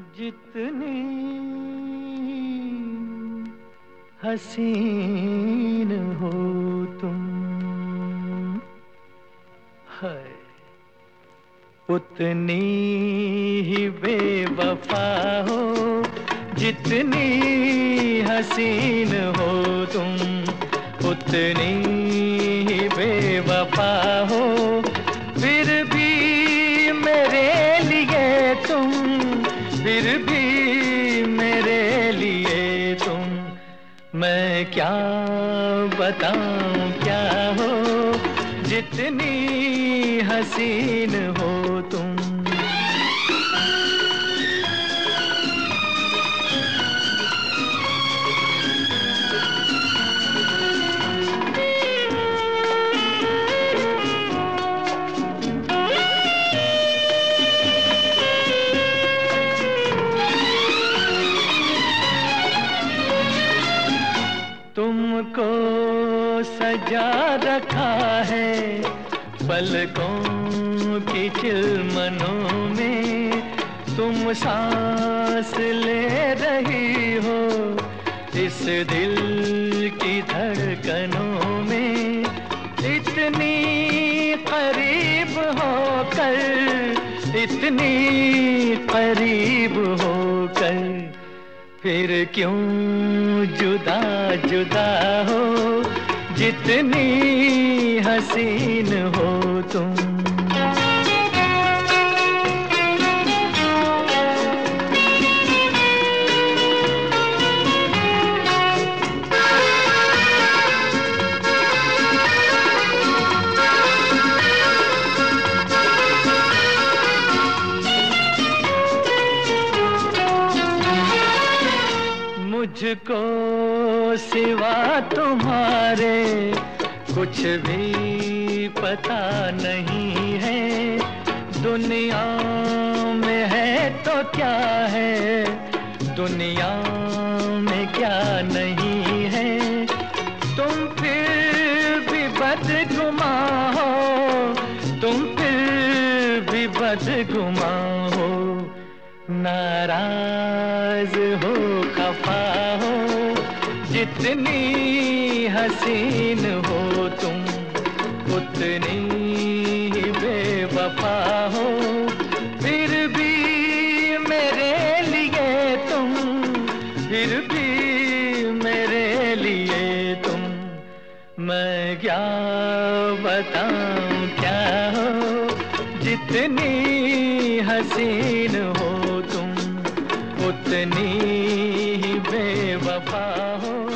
जितनी हसीन हो तुम है, उतनी ही बेवफा हो। जितनी हसीन हो तुम, उतनी ही बेवफा हो। फिर भी मेरे लिए तुम, फिर भी मेरे लिए तुम, मैं क्या बताऊं क्या हो। जितनी हसीन हो तुम। तुमको सजा रखा है पलकों की चिलमनों में। तुम सांस ले रही हो इस दिल की धड़कनों में। इतनी करीब होकर, इतनी करीब होकर, फिर क्यों जुदा जुदा हो। जितनी हसीन हो तुम। मुझको सिवा तुम्हारे कुछ भी पता नहीं है। दुनिया में है तो क्या है, दुनिया में क्या नहीं है। तुम फिर भी बदगुमा हो, तुम फिर भी बदगुमा हो। नाराज हो, खफा हो, जितनी हसीन हो तुम, उतनी ही बेवफा हो। फिर भी मेरे लिए तुम, फिर भी मेरे लिए तुम, मैं क्या बताऊं क्या हो। जितनी हसीन हो तुम, उतनी ही बेवफा हो।